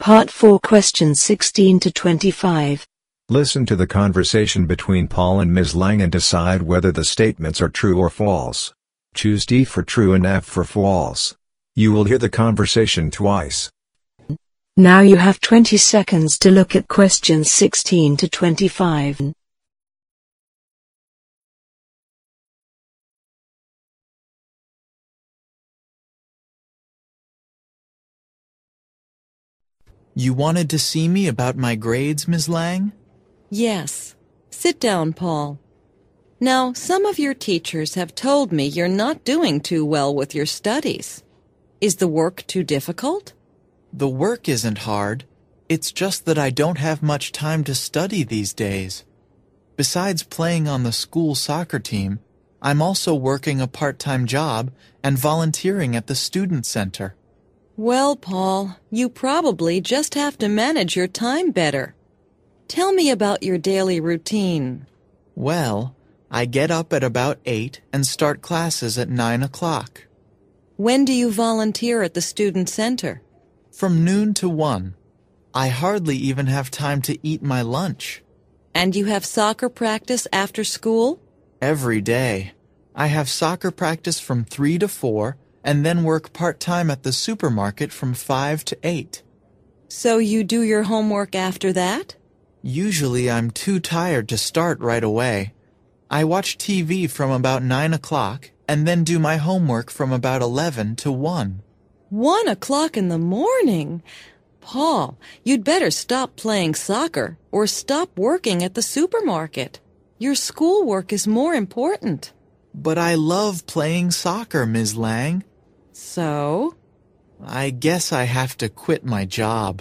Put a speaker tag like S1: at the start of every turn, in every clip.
S1: Part 4, questions 16 to 25.
S2: Listen to the conversation between Paul and Ms. Lang and decide whether the statements are true or false. Choose D for true and F for false. You will hear the conversation twice.
S1: Now you have 20 seconds to look at questions 16 to 25.
S3: You wanted to see me about my grades, Ms. Lang?
S4: Yes. Sit down, Paul. Now, some of your teachers have told me you're not doing too well with your studies. Is the work too difficult?
S3: The work isn't hard. It's just that I don't have much time to study these days. Besides playing on the school soccer team, I'm also working a part-time job and volunteering at the student center.
S4: Well, Paul, you probably just have to manage your time better. Tell me about your daily routine.
S3: Well, I get up at about 8 and start classes at 9 o'clock.
S4: When do you volunteer at the student center?
S3: From noon to 1. I hardly even have time to eat my lunch.
S4: And you have soccer practice after school?
S3: Every day. I have soccer practice from 3 to 4 and then work part-time at the supermarket from 5 to 8.
S4: So you do your homework after that?
S3: Usually I'm too tired to start right away. I watch TV from about 9 o'clock and then do my homework from about 11 to 1.
S4: 1 o'clock in the morning? Paul, you'd better stop playing soccer or stop working at the supermarket. Your schoolwork is more important.
S3: But I love playing soccer, Ms. Lang.
S4: So?
S3: I guess I have to quit my job.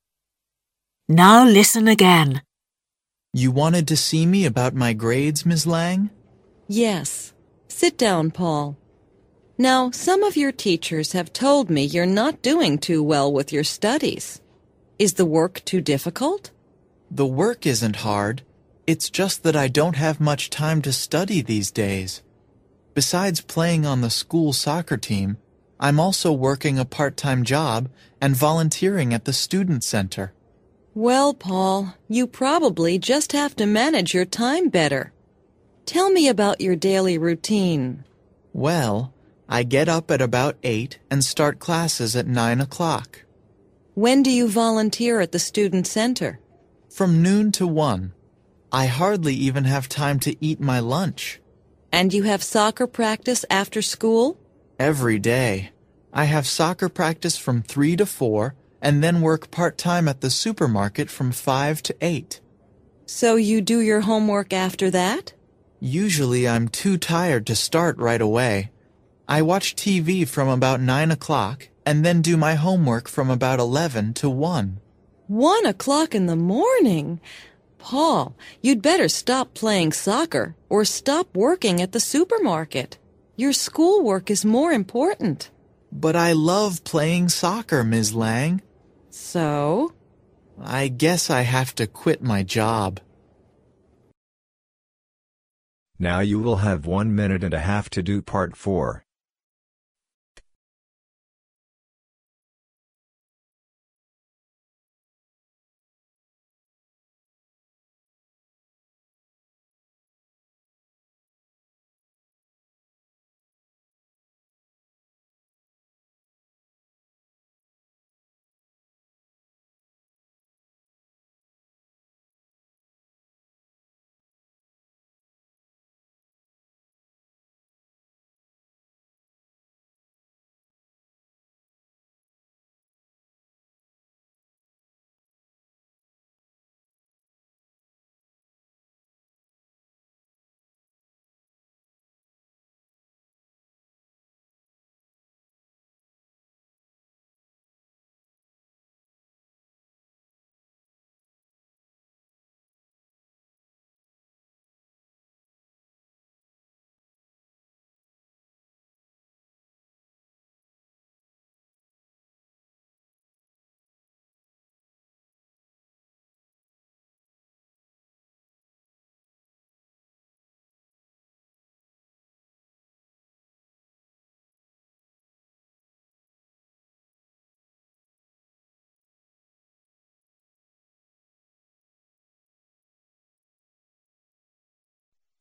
S5: Now listen again.
S3: You wanted to see me about my grades, Ms. Lang?
S4: Yes. Sit down, Paul. Now, some of your teachers have told me you're not doing too well with your studies. Is the work too difficult?
S3: The work isn't hard. It's just that I don't have much time to study these days. Besides playing on the school soccer team, I'm also working a part-time job and volunteering at the student center.
S4: Well, Paul, you probably just have to manage your time better. Tell me about your daily routine.
S3: Well, I get up at about 8 and start classes at 9 o'clock.
S4: When do you volunteer at the student center?
S3: From noon to 1. I hardly even have time to eat my lunch.
S4: And you have soccer practice after school?
S3: Every day. I have soccer practice from 3 to 4 and then work part-time at the supermarket from 5 to 8.
S4: So you do your homework after that?
S3: Usually I'm too tired to start right away. I watch TV from about 9 o'clock and then do my homework from about 11 to 1.
S4: 1 o'clock in the morning? Paul, you'd better stop playing soccer or stop working at the supermarket. Your schoolwork is more important.
S3: But I love playing soccer, Ms. Lang.
S4: So?
S3: I guess I have to quit my job.
S2: Now you will have 1 minute and a half to do part 4.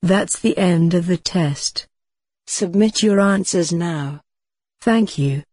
S1: That's the end of the test. Submit your answers now. Thank you.